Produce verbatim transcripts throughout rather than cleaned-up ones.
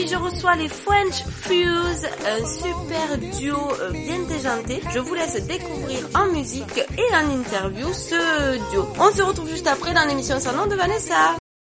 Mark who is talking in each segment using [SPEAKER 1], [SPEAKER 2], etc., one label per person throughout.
[SPEAKER 1] je reçois les French Fuse, un super duo euh, bien déjanté. Je vous laisse découvrir en musique et en interview ce duo. On se retrouve juste après dans l'émission Sans nom de Vanessa.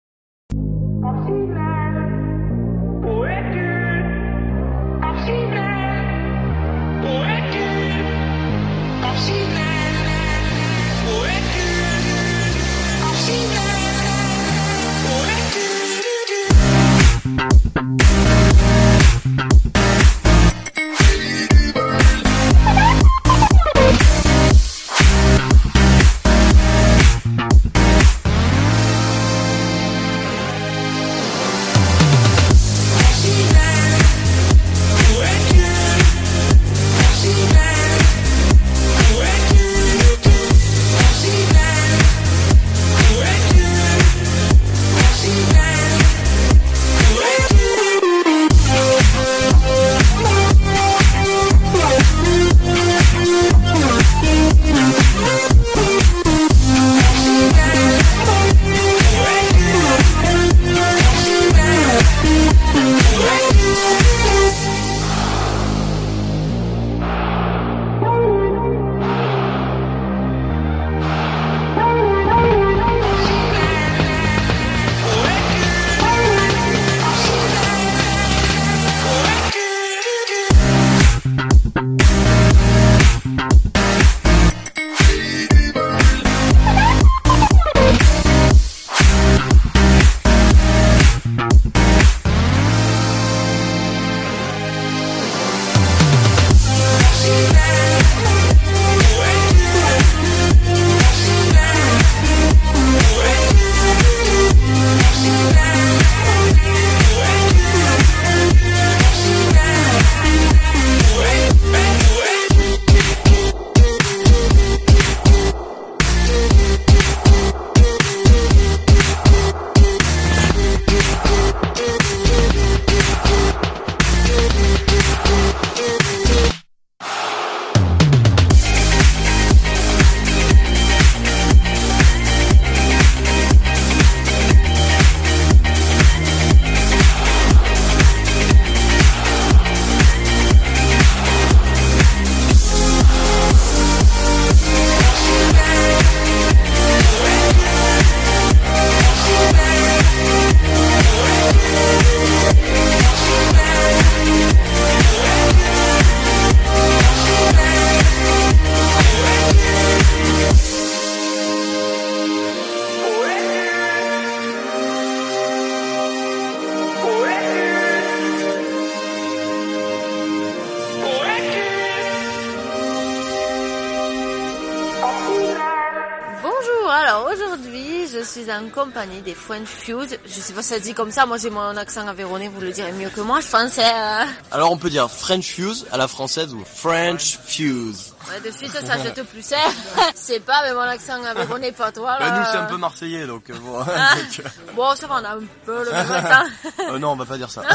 [SPEAKER 1] Je suis en compagnie des French Fuse. Je sais pas si ça se dit comme ça. Moi, j'ai mon accent aveyronais. Vous le direz mieux que moi. Je pensais. Euh...
[SPEAKER 2] Alors, on peut dire French Fuse à la française ou French Fuse.
[SPEAKER 1] Ouais, de suite, ça jette plus cher. C'est pas, mais mon accent aveyronais, pas toi. Là.
[SPEAKER 2] Bah, nous, c'est un peu marseillais, donc euh, bon.
[SPEAKER 1] Ah.
[SPEAKER 2] donc, euh...
[SPEAKER 1] Bon, ça va, on a un peu le même accent.
[SPEAKER 2] euh, non, on va pas dire ça.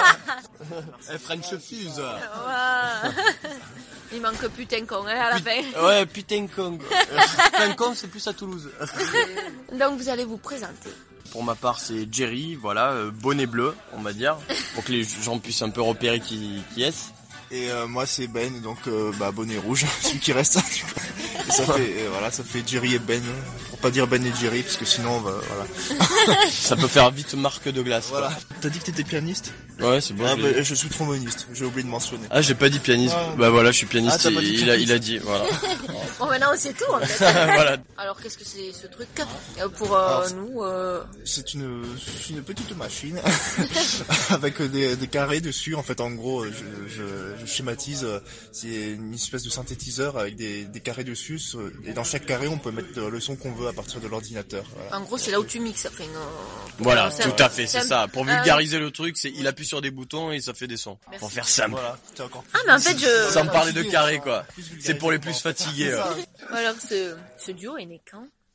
[SPEAKER 2] hey, French Fuse.
[SPEAKER 1] Ouais. Il manque putain con, hein, à la
[SPEAKER 2] Put-
[SPEAKER 1] fin.
[SPEAKER 2] Ouais, putain con. Putain con, c'est plus à Toulouse.
[SPEAKER 1] Donc, vous allez vous présenter.
[SPEAKER 2] Pour ma part, c'est Jerry, voilà, euh, bonnet bleu, on va dire, pour que les gens puissent un peu repérer qui, qui est-ce.
[SPEAKER 3] Et euh, moi, c'est Ben, donc euh, bah, bonnet rouge, celui qui reste. Et ça fait, euh, voilà, ça fait Jerry et Ben, pour pas dire Ben et Jerry, parce que sinon, on va, voilà.
[SPEAKER 2] Ça peut faire vite marque de glace.
[SPEAKER 3] Voilà.
[SPEAKER 2] Quoi.
[SPEAKER 3] T'as dit que t'étais pianiste ?
[SPEAKER 2] Ouais, c'est bon.
[SPEAKER 3] Ah,
[SPEAKER 2] je,
[SPEAKER 3] bah, je suis tromboniste, j'ai oublié de mentionner.
[SPEAKER 2] ah, j'ai pas dit pianiste.
[SPEAKER 3] Ah,
[SPEAKER 2] bah voilà, je suis pianiste.
[SPEAKER 3] Ah, t'as pas dit
[SPEAKER 2] il, a, il a dit, voilà.
[SPEAKER 1] Bon, maintenant, c'est tout, en fait.
[SPEAKER 2] voilà.
[SPEAKER 1] Alors, qu'est-ce que c'est ce truc pour euh,
[SPEAKER 3] Alors,
[SPEAKER 1] nous euh...
[SPEAKER 3] C'est une, c'est une petite machine avec des, des carrés dessus. En fait, en gros, je, je, je schématise. C'est une espèce de synthétiseur avec des, des carrés dessus. Et dans chaque carré, on peut mettre le son qu'on veut à partir de l'ordinateur. Voilà.
[SPEAKER 1] En gros, c'est là où tu mixes. Enfin, euh,
[SPEAKER 2] Voilà,
[SPEAKER 1] c'est
[SPEAKER 2] tout
[SPEAKER 1] un,
[SPEAKER 2] à fait, c'est,
[SPEAKER 1] c'est
[SPEAKER 2] ça. Pour
[SPEAKER 1] euh,
[SPEAKER 2] vulgariser le truc, c'est il appuie sur des boutons et ça fait des sons.
[SPEAKER 1] Merci.
[SPEAKER 2] Pour faire simple.
[SPEAKER 3] Voilà, c'est encore
[SPEAKER 1] Ah, mais en fait, je...
[SPEAKER 2] Sans parler de carré, quoi. C'est pour les plus fatigués.
[SPEAKER 3] C'est ça.
[SPEAKER 2] Ouais.
[SPEAKER 1] Alors, ce, ce duo est né quand ?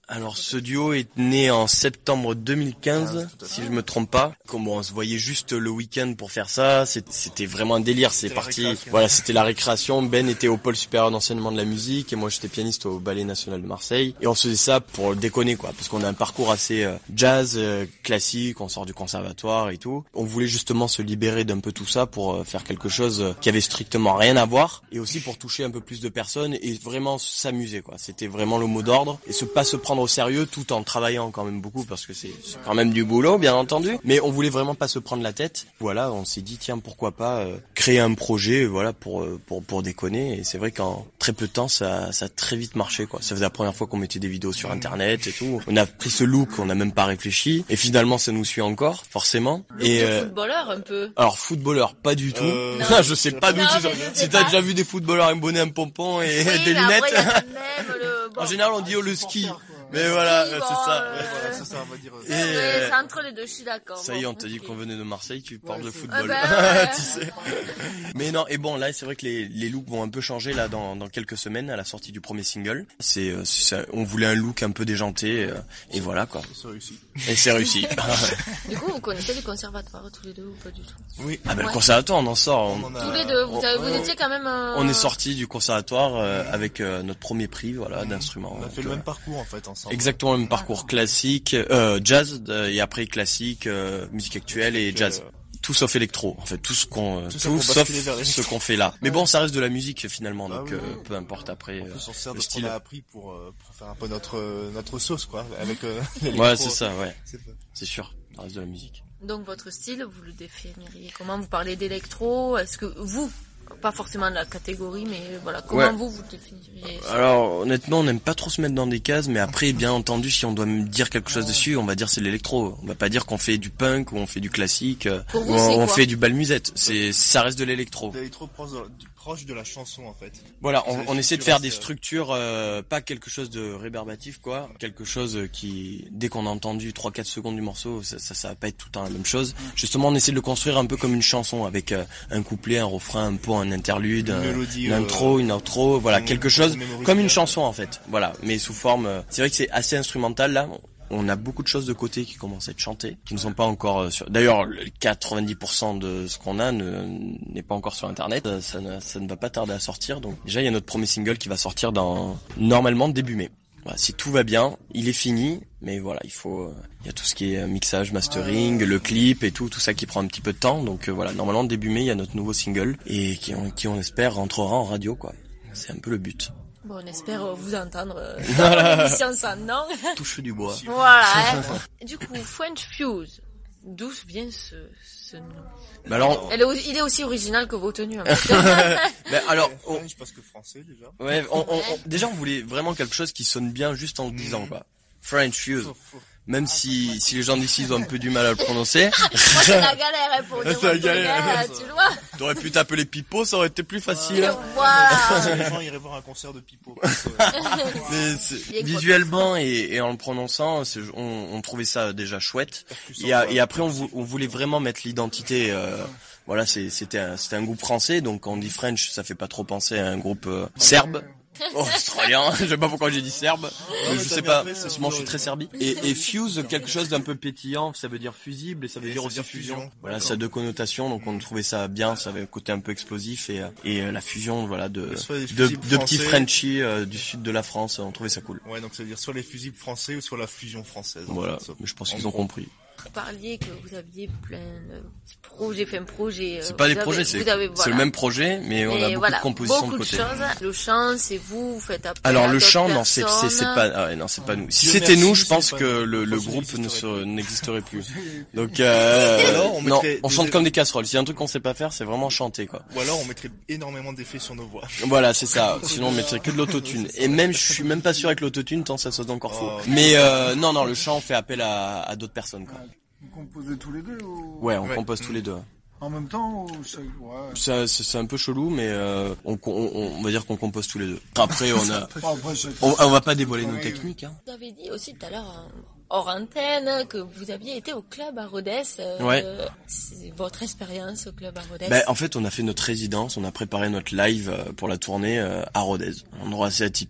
[SPEAKER 2] Alors ce duo est né en septembre deux mille quinze,
[SPEAKER 3] Ah,
[SPEAKER 2] si je me trompe pas. Comme on se voyait juste le week-end pour faire ça, c'est- c'était vraiment un délire. C'est
[SPEAKER 3] C'était la
[SPEAKER 2] parti,
[SPEAKER 3] récréation.
[SPEAKER 2] voilà, c'était la récréation. Ben était au pôle supérieur d'enseignement de la musique et moi j'étais pianiste au Ballet National de Marseille. Et on se faisait ça pour déconner quoi, parce qu'on a un parcours assez euh, jazz, euh, classique, on sort du conservatoire et tout. On voulait justement se libérer d'un peu tout ça pour euh, faire quelque chose euh, qui avait strictement rien à voir et aussi pour toucher un peu plus de personnes et vraiment s'amuser quoi. C'était vraiment le mot d'ordre et se pas se prendre au sérieux tout en travaillant quand même beaucoup parce que c'est c'est quand même du boulot bien entendu, mais on voulait vraiment pas se prendre la tête. Voilà, on s'est dit tiens pourquoi pas euh, créer un projet voilà pour euh, pour pour déconner et c'est vrai qu'en très peu de temps ça ça a très vite marché quoi. Ça faisait la première fois qu'on mettait des vidéos sur internet et tout. On a pris ce look, on n'a même pas réfléchi et finalement ça nous suit encore forcément.
[SPEAKER 1] Look
[SPEAKER 2] Et
[SPEAKER 1] de
[SPEAKER 2] euh,
[SPEAKER 1] footballeur un peu.
[SPEAKER 2] alors footballeur pas du tout.
[SPEAKER 3] Euh,
[SPEAKER 1] Non.
[SPEAKER 2] je sais pas du
[SPEAKER 1] Non,
[SPEAKER 2] tout.
[SPEAKER 1] mais je sais
[SPEAKER 2] Si t'as
[SPEAKER 1] pas.
[SPEAKER 2] déjà vu des footballeurs avec un bonnet, un pompon et
[SPEAKER 1] Oui,
[SPEAKER 2] des
[SPEAKER 1] mais
[SPEAKER 2] lunettes.
[SPEAKER 1] après, il y a quand même le... bon.
[SPEAKER 2] En général on dit oh le ski. Mais
[SPEAKER 1] Le
[SPEAKER 2] voilà,
[SPEAKER 1] ski,
[SPEAKER 2] euh,
[SPEAKER 1] bon,
[SPEAKER 2] c'est ça.
[SPEAKER 1] euh,
[SPEAKER 3] Ouais, voilà, c'est ça, on va dire.
[SPEAKER 2] Et
[SPEAKER 1] Ouais,
[SPEAKER 2] euh,
[SPEAKER 1] c'est entre les deux, je suis d'accord.
[SPEAKER 2] ça y est,
[SPEAKER 1] Bon,
[SPEAKER 2] on t'a dit
[SPEAKER 1] ok.
[SPEAKER 2] qu'on venait de Marseille, tu parles de
[SPEAKER 3] c'est-
[SPEAKER 2] football.
[SPEAKER 1] Ah bah, ouais.
[SPEAKER 2] Tu sais. Mais non, et bon, là, c'est vrai que les, les looks vont un peu changer là dans, dans quelques semaines à la sortie du premier single. C'est, euh, c'est ça, on voulait un look un peu déjanté euh, et voilà quoi.
[SPEAKER 3] C'est réussi.
[SPEAKER 2] Et c'est réussi.
[SPEAKER 1] Du coup, vous connaissez les conservatoires tous les deux ou pas du tout?
[SPEAKER 3] Oui.
[SPEAKER 2] Ah ben le
[SPEAKER 1] Ouais.
[SPEAKER 2] conservatoire, on en sort. On,
[SPEAKER 3] On en a-
[SPEAKER 1] Tous les deux, vous, avez, vous
[SPEAKER 3] on-
[SPEAKER 1] étiez quand même... euh,
[SPEAKER 2] on est sorti du conservatoire euh, avec euh, notre premier prix, voilà, d'instrument.
[SPEAKER 3] On a
[SPEAKER 2] Donc,
[SPEAKER 3] fait le
[SPEAKER 2] euh,
[SPEAKER 3] même parcours en fait ensemble.
[SPEAKER 2] Exactement le même parcours classique, euh, jazz euh, et après classique, euh, musique actuelle et
[SPEAKER 3] Donc,
[SPEAKER 2] jazz.
[SPEAKER 3] euh,
[SPEAKER 2] Tout sauf électro, en fait, tout ce qu'on, euh,
[SPEAKER 3] Tout
[SPEAKER 2] tout,
[SPEAKER 3] ça pour
[SPEAKER 2] sauf
[SPEAKER 3] basculer vers
[SPEAKER 2] ce
[SPEAKER 3] l'électro.
[SPEAKER 2] qu'on fait là. Mais bon, ça reste de la musique finalement,
[SPEAKER 3] Ah
[SPEAKER 2] donc
[SPEAKER 3] oui,
[SPEAKER 2] euh,
[SPEAKER 3] oui.
[SPEAKER 2] peu importe après
[SPEAKER 3] En
[SPEAKER 2] euh,
[SPEAKER 3] plus, on se sert
[SPEAKER 2] le
[SPEAKER 3] de ce qu'on
[SPEAKER 2] style.
[SPEAKER 3] a appris pour, euh, pour faire un peu notre, euh, notre sauce, quoi, avec euh, l'électro.
[SPEAKER 2] Ouais, c'est ça, ouais,
[SPEAKER 3] C'est ça.
[SPEAKER 2] c'est sûr, ça reste de la musique.
[SPEAKER 1] Donc votre style, vous le définiriez comment? Vous parlez d'électro? Est-ce que vous, pas forcément de la catégorie, mais voilà, comment
[SPEAKER 2] Ouais.
[SPEAKER 1] vous vous définiriez ça?
[SPEAKER 2] Alors honnêtement, on n'aime pas trop se mettre dans des cases, mais après, bien entendu, si on doit me dire quelque chose dessus, on va dire c'est l'électro. On va pas dire qu'on fait du punk ou on fait du classique euh,
[SPEAKER 1] Pour vous,
[SPEAKER 2] ou on,
[SPEAKER 1] c'est
[SPEAKER 2] on
[SPEAKER 1] quoi
[SPEAKER 2] fait du bal musette. C'est, ça reste de l'électro.
[SPEAKER 3] L'électro proche de, proche de la chanson en fait.
[SPEAKER 2] Voilà, on,
[SPEAKER 3] C'est-
[SPEAKER 2] on
[SPEAKER 3] c'est
[SPEAKER 2] essaie de
[SPEAKER 3] sûr,
[SPEAKER 2] faire
[SPEAKER 3] c'est-
[SPEAKER 2] des structures, euh, pas quelque chose de rébarbatif quoi, quelque chose qui, dès qu'on a entendu trois quatre secondes du morceau, ça, ça, ça va pas être tout le temps la même chose. Justement, on essaie de le construire un peu comme une chanson, avec euh, un couplet, un refrain, un pont, un interlude,
[SPEAKER 3] Une
[SPEAKER 2] un-
[SPEAKER 3] mélodie,
[SPEAKER 2] une
[SPEAKER 3] euh,
[SPEAKER 2] intro, une outro, voilà,
[SPEAKER 3] une-
[SPEAKER 2] quelque chose
[SPEAKER 3] une mémorisation.
[SPEAKER 2] comme une chanson en fait, voilà, mais sous forme. euh, c'est vrai que c'est assez instrumental là. On a beaucoup de choses de côté qui commencent à être chantées, qui ne sont pas encore euh, sur... D'ailleurs, le quatre-vingt-dix pour cent de ce qu'on a ne, n'est pas encore sur Internet. Euh, Ça ne, ça ne va pas tarder à sortir. Donc déjà, il y a notre premier single qui va sortir dans normalement début mai. Voilà, si tout va bien, il est fini. Mais voilà, il faut... euh, il y a tout ce qui est mixage, mastering, le clip et tout, tout ça qui prend un petit peu de temps. Donc euh, voilà, normalement, début mai, il y a notre nouveau single et qui, on, qui on espère, rentrera en radio, quoi. C'est un peu le but.
[SPEAKER 1] Bon, on espère euh, vous entendre euh, dans l'émission sans nom.
[SPEAKER 2] Touche du bois.
[SPEAKER 1] Voilà. Hein. Du coup, French Fuse, d'où vient ce, ce nom?
[SPEAKER 2] Bah alors,
[SPEAKER 1] Elle est, au- il est aussi original que vos tenues. En fait.
[SPEAKER 2] bah alors, on-
[SPEAKER 3] French parce que français déjà.
[SPEAKER 2] ouais, on, on, on- déjà on voulait vraiment quelque chose qui sonne bien juste en le disant quoi. French Fuse.
[SPEAKER 3] Faut- faut-
[SPEAKER 2] Même si si les gens d'ici ils ont un peu du mal à le prononcer,
[SPEAKER 1] Moi, c'est la galère hein, pour dire
[SPEAKER 2] C'est la
[SPEAKER 1] mon
[SPEAKER 2] galère,
[SPEAKER 1] galère, tu vois.
[SPEAKER 2] t'aurais pu t'appeler Pipo, ça aurait été plus facile.
[SPEAKER 1] Voilà.
[SPEAKER 3] Les gens iraient voir un concert de Pipo. parce que,
[SPEAKER 2] Mais c'est-
[SPEAKER 1] Bien
[SPEAKER 2] visuellement et, et en le prononçant, c'est- on, on trouvait ça déjà chouette.
[SPEAKER 3] percussant,
[SPEAKER 2] Et, a-
[SPEAKER 3] quoi.
[SPEAKER 2] et après on, vou- on voulait vraiment mettre l'identité. Euh, voilà, c'est- c'était un, c'était un groupe français, donc quand on dit French, ça fait pas trop penser à un groupe euh, serbe. Oh, australien, je sais pas pourquoi j'ai dit serbe, mais
[SPEAKER 3] mais
[SPEAKER 2] je
[SPEAKER 3] t'as
[SPEAKER 2] sais
[SPEAKER 3] bien
[SPEAKER 2] pas,
[SPEAKER 3] fait, c'est
[SPEAKER 2] parce que moi je suis
[SPEAKER 3] toujours
[SPEAKER 2] très serbie. Et, et fuse, quelque chose d'un peu pétillant, ça veut dire fusible et ça veut
[SPEAKER 3] Et
[SPEAKER 2] dire
[SPEAKER 3] ça
[SPEAKER 2] aussi
[SPEAKER 3] veut dire
[SPEAKER 2] fusion.
[SPEAKER 3] fusion.
[SPEAKER 2] Voilà,
[SPEAKER 3] D'accord.
[SPEAKER 2] ça a deux connotations, donc on trouvait ça bien, ça avait un côté un peu explosif et, euh, et euh, la fusion, voilà, de,
[SPEAKER 3] Soit des
[SPEAKER 2] de,
[SPEAKER 3] fusibles
[SPEAKER 2] de petits
[SPEAKER 3] français.
[SPEAKER 2] Frenchies euh, du sud de la France, on trouvait ça cool.
[SPEAKER 3] Ouais, donc ça veut dire soit les fusibles français ou soit la fusion française. en
[SPEAKER 2] Voilà,
[SPEAKER 3] fait, ça.
[SPEAKER 2] mais je pense
[SPEAKER 3] En
[SPEAKER 2] qu'ils ont
[SPEAKER 3] gros.
[SPEAKER 2] compris.
[SPEAKER 1] Vous parliez que vous aviez plein de projets, enfin projet.
[SPEAKER 2] C'est pas des projets, c'est c'est le même projet, mais on a beaucoup
[SPEAKER 1] voilà,
[SPEAKER 2] de compositions
[SPEAKER 1] beaucoup
[SPEAKER 2] de côté.
[SPEAKER 1] choses. Le chant, c'est vous, vous faites appel
[SPEAKER 2] Alors
[SPEAKER 1] à
[SPEAKER 2] le
[SPEAKER 1] d'autres
[SPEAKER 2] chant, non, c'est c'est c'est
[SPEAKER 1] personnes.
[SPEAKER 2] pas, ah ouais, non, c'est pas nous. Si
[SPEAKER 3] Dieu
[SPEAKER 2] c'était
[SPEAKER 3] merci,
[SPEAKER 2] nous, je
[SPEAKER 3] c'est
[SPEAKER 2] pense
[SPEAKER 3] pas
[SPEAKER 2] que
[SPEAKER 3] nous.
[SPEAKER 2] le, le
[SPEAKER 3] Ça
[SPEAKER 2] groupe ne
[SPEAKER 3] n'existerait
[SPEAKER 2] se- n'existerait plus. Donc euh,
[SPEAKER 3] Ou alors, on
[SPEAKER 2] non,
[SPEAKER 3] mettrait
[SPEAKER 2] on
[SPEAKER 3] des-
[SPEAKER 2] chante comme des casseroles. S'il y a un truc qu'on sait pas faire, c'est vraiment chanter quoi.
[SPEAKER 3] Ou alors on mettrait énormément d'effets sur nos voix.
[SPEAKER 2] Voilà, c'est ça. Sinon on mettrait que de l'autotune. Et même, je suis même pas sûr avec l'autotune, tant ça sonne encore faux.
[SPEAKER 3] Oh.
[SPEAKER 2] Mais euh, non, non, le chant, on fait appel à, à d'autres personnes quoi.
[SPEAKER 4] Vous composez tous les deux ou...
[SPEAKER 2] Ouais, on
[SPEAKER 3] Ouais.
[SPEAKER 2] compose tous les deux.
[SPEAKER 4] En même temps ou chaque... Ouais.
[SPEAKER 2] Ça, C'est c'est un peu chelou, mais euh, on, on, on va dire qu'on compose tous les deux. Après, on a,
[SPEAKER 4] Bon, après, chaque...
[SPEAKER 2] on, on va pas dévoiler nos techniques. Hein.
[SPEAKER 1] Vous avez dit aussi tout à l'heure, hein, hors antenne, que vous aviez été au club à Rodez. euh,
[SPEAKER 2] Ouais.
[SPEAKER 1] C'est votre expérience au club à Rodez.
[SPEAKER 2] Ben, en fait, on a fait notre résidence, on a préparé notre live euh, pour la tournée euh, à Rodez. Un endroit assez atypique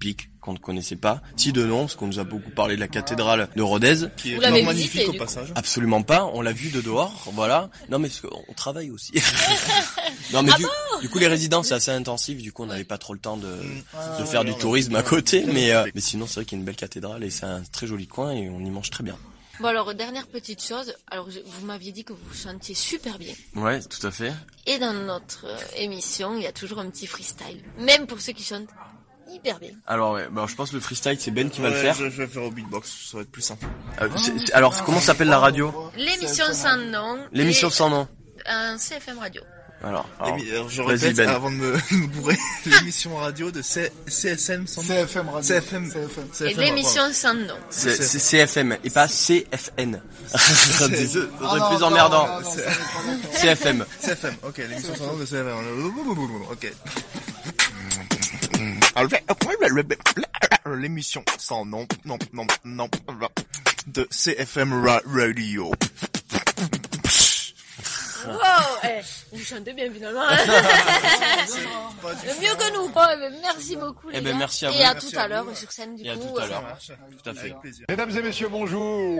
[SPEAKER 2] qu'on ne connaissait pas. Si de nom, parce qu'on nous a beaucoup parlé de la cathédrale de Rodez.
[SPEAKER 3] Qui est
[SPEAKER 1] Vous l'avez
[SPEAKER 3] magnifique
[SPEAKER 1] visité,
[SPEAKER 3] au
[SPEAKER 1] du
[SPEAKER 3] passage.
[SPEAKER 2] Absolument pas, on l'a vu de dehors, voilà. Non mais parce qu'on travaille aussi. non mais
[SPEAKER 1] Ah
[SPEAKER 2] du,
[SPEAKER 1] bon
[SPEAKER 2] du coup les résidences c'est assez intensif, du coup on n'avait pas trop le temps de,
[SPEAKER 3] Ah,
[SPEAKER 2] de
[SPEAKER 3] ouais,
[SPEAKER 2] faire
[SPEAKER 3] ouais,
[SPEAKER 2] du
[SPEAKER 3] ouais,
[SPEAKER 2] tourisme
[SPEAKER 3] ouais.
[SPEAKER 2] à côté, mais euh, mais sinon c'est vrai qu'il y a une belle cathédrale et c'est un très joli coin et on y mange très bien.
[SPEAKER 1] Bon alors, dernière petite chose, alors je- vous m'aviez dit que vous chantiez super bien.
[SPEAKER 2] Ouais, tout à fait.
[SPEAKER 1] Et dans notre euh, émission, il y a toujours un petit freestyle. Même pour ceux qui chantent hyper bien.
[SPEAKER 2] Alors ouais, bah, je pense que le freestyle c'est Ben qui va
[SPEAKER 3] Ouais,
[SPEAKER 2] le faire.
[SPEAKER 3] Je, je vais faire au beatbox, ça va être plus simple.
[SPEAKER 2] Euh, c'est- c'est- alors comment s'appelle la radio?
[SPEAKER 1] L'émission sans nom.
[SPEAKER 2] L'émission
[SPEAKER 1] et
[SPEAKER 2] sans nom.
[SPEAKER 1] Un C F M radio.
[SPEAKER 2] Alors, alors,
[SPEAKER 3] Émi- alors, je
[SPEAKER 2] vas-y,
[SPEAKER 3] répète
[SPEAKER 2] Ben.
[SPEAKER 3] avant de me, me bourrer, l'émission radio de C- CSM sans
[SPEAKER 4] C F M Radio.
[SPEAKER 3] C F M.
[SPEAKER 4] C F M.
[SPEAKER 3] C
[SPEAKER 1] Et
[SPEAKER 3] F M,
[SPEAKER 1] l'émission sans nom.
[SPEAKER 2] c'est c'est C F M et pas C F N. Ça serait
[SPEAKER 4] Ah non,
[SPEAKER 2] plus
[SPEAKER 4] non,
[SPEAKER 2] emmerdant.
[SPEAKER 4] non, non, ça va pas.
[SPEAKER 2] C F M.
[SPEAKER 3] C F M, ok, l'émission sans nom de C F M. Ok. L'émission sans nom, non, non, non, de C F M Ra- Radio.
[SPEAKER 1] Wow, eh, vous chantez bien finalement. Mieux que nous. Oh, eh ben, merci beaucoup les
[SPEAKER 2] Eh ben,
[SPEAKER 1] gars.
[SPEAKER 2] merci à vous.
[SPEAKER 1] Et à
[SPEAKER 3] Merci
[SPEAKER 1] tout
[SPEAKER 3] à
[SPEAKER 1] à l'heure
[SPEAKER 3] vous.
[SPEAKER 1] sur scène du
[SPEAKER 2] Et à
[SPEAKER 1] coup.
[SPEAKER 2] tout à
[SPEAKER 1] euh,
[SPEAKER 2] l'heure.
[SPEAKER 3] marche.
[SPEAKER 2] Tout à fait.
[SPEAKER 3] Avec plaisir.
[SPEAKER 5] Mesdames et messieurs, bonjour.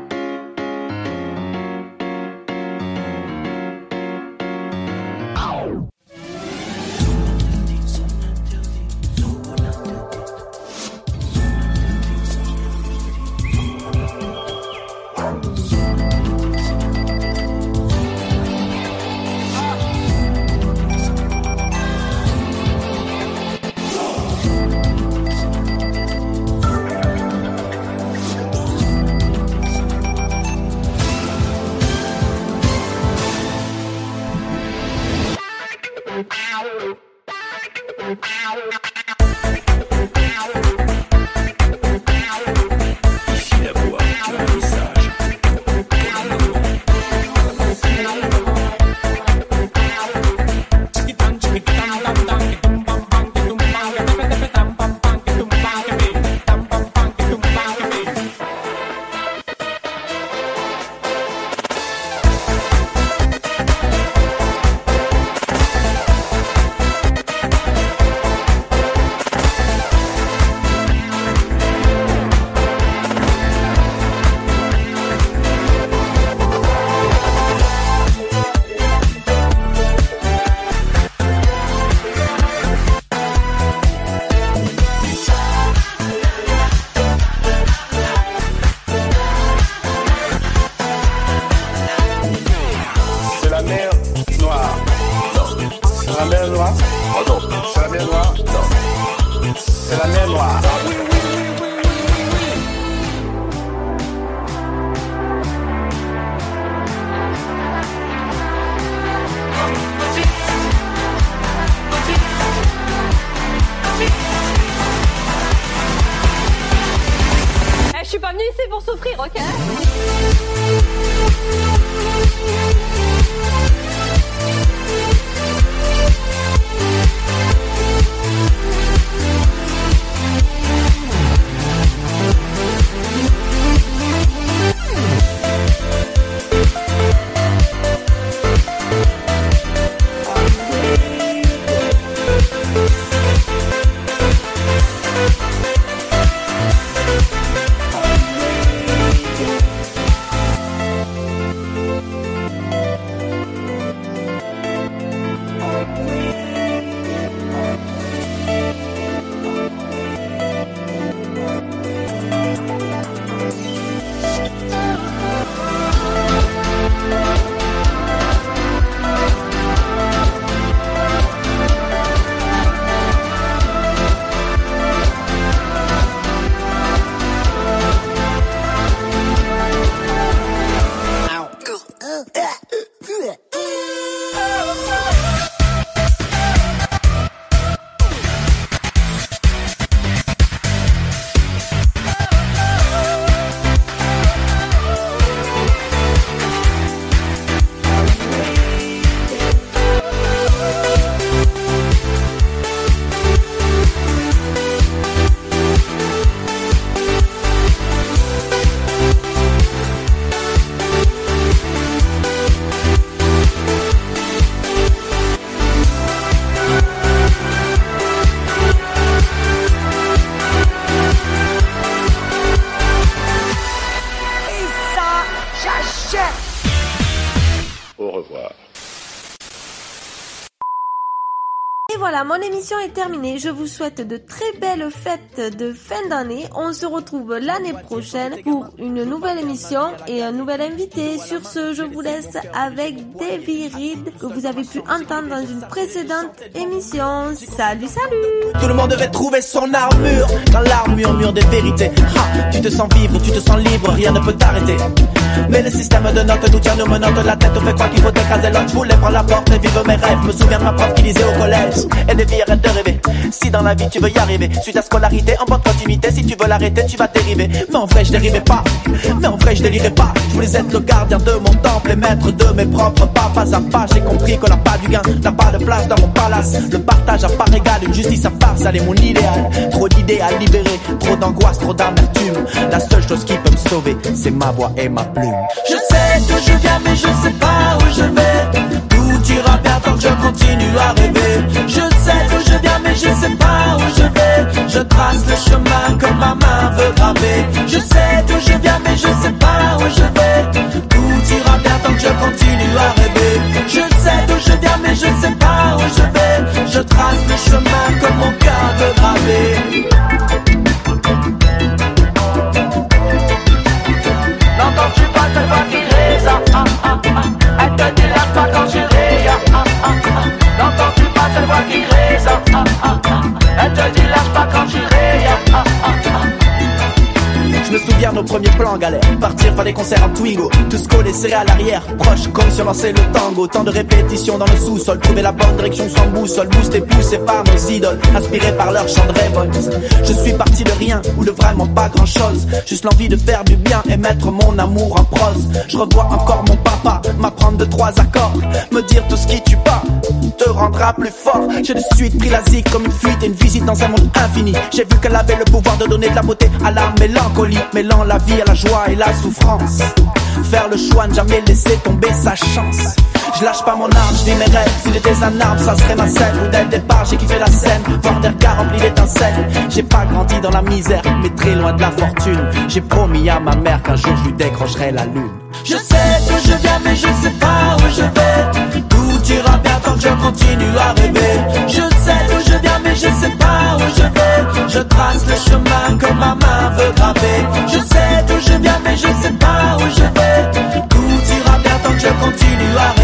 [SPEAKER 5] C'est la mer Noire. Non. C'est la mer Noire. Oh non. C'est la mer Noire. Non. C'est la mer Noire.
[SPEAKER 6] Eh, je suis pas venue ici pour souffrir, ok?
[SPEAKER 1] Et voilà, mon émission est terminée. Je vous souhaite de très belles fêtes de fin d'année. On se retrouve l'année prochaine pour une nouvelle émission et un nouvel invité. Sur ce, je vous laisse avec Davy Reed que vous avez pu entendre dans une précédente émission. Salut, salut!
[SPEAKER 7] Tout le monde devait trouver son armure quand l'armure murmure des vérités. Ha, tu te sens vivre, tu te sens libre, rien ne peut t'arrêter. Mais le système de notes nous tient nos menottes la tête, on fait croire qu'il faut écraser l'autre. Je voulais prendre la porte et vivre mes rêves. Me souviens de ma prof qui disait au collège: et des filles arrête de rêver. Si dans la vie tu veux y arriver, suis ta scolarité en bonne continuité. Si tu veux l'arrêter, tu vas dériver. Mais en vrai je dérivais pas, mais en vrai je délirais pas. Je voulais être le gardien de mon temple et maître de mes propres pas. Pas à pas, j'ai compris qu'on n'a pas du gain, n'a pas de place dans mon palace. Le partage à part égale, une justice à part, ça est mon idéal. Trop d'idées à libérer, trop d'angoisse, trop d'amertume. La seule chose qui peut me sauver, c'est ma voix et ma plume. Je sais d'où je viens mais je sais pas où je vais. Tout ira bien tant que je continue à rêver. Je sais d'où je viens mais je sais pas où je vais. Je trace le chemin que ma main veut graver. Je sais d'où je viens mais je sais pas où je vais. Tout ira bien tant que je continue à rêver. Je sais d'où je viens mais je sais pas où je vais. Je trace le chemin que mon cœur veut graver. N'entends-tu pas cette voix qui résonne, ah, ah, ah. Elle te dit lâche pas quand tu rayonnes, ah, ah, ah. N'entends-tu pas cette voix qui résonne, ah, ah, ah. Elle te dit lâche pas quand tu rayonnes, ah, ah, ah. Je me souviens nos premiers plans galère, partir faire des concerts en Twingo, tous collés serrés à l'arrière, proches comme si on lançait le tango. Tant de répétitions dans le sous-sol, trouver la bonne direction sans boussole, boosté, poussé par nos idoles, inspirés par leur chant de révolte. Je suis parti de rien ou de vraiment pas grand chose, juste l'envie de faire du bien et mettre mon amour en prose. Je revois encore mon papa m'apprendre de trois accords, me dire tout ce qui tue pas te rendra plus fort. J'ai de suite pris la zik comme une fuite et une visite dans un monde infini. J'ai vu qu'elle avait le pouvoir de donner de la beauté à la mélancolie, mêlant la vie à la joie et la souffrance. Faire le choix, ne jamais laisser tomber sa chance. Je lâche pas mon arme, je vis mes rêves. S'il était un arbre, ça serait ma scène. Où dès le départ, j'ai kiffé la scène. Voir des regards remplis d'étincelles. J'ai pas grandi dans la misère, mais très loin de la fortune. J'ai promis à ma mère qu'un jour je lui décrocherai la lune. Je sais d'où je viens, mais je sais pas où je vais. Tout ira bien tant que je continue à rêver. Je sais d'où je viens, mais je sais pas où je vais. Je trace le chemin que ma main veut graver. Je sais d'où je viens, mais je sais pas où je vais. Tout ira bien tant que je continue à rêver.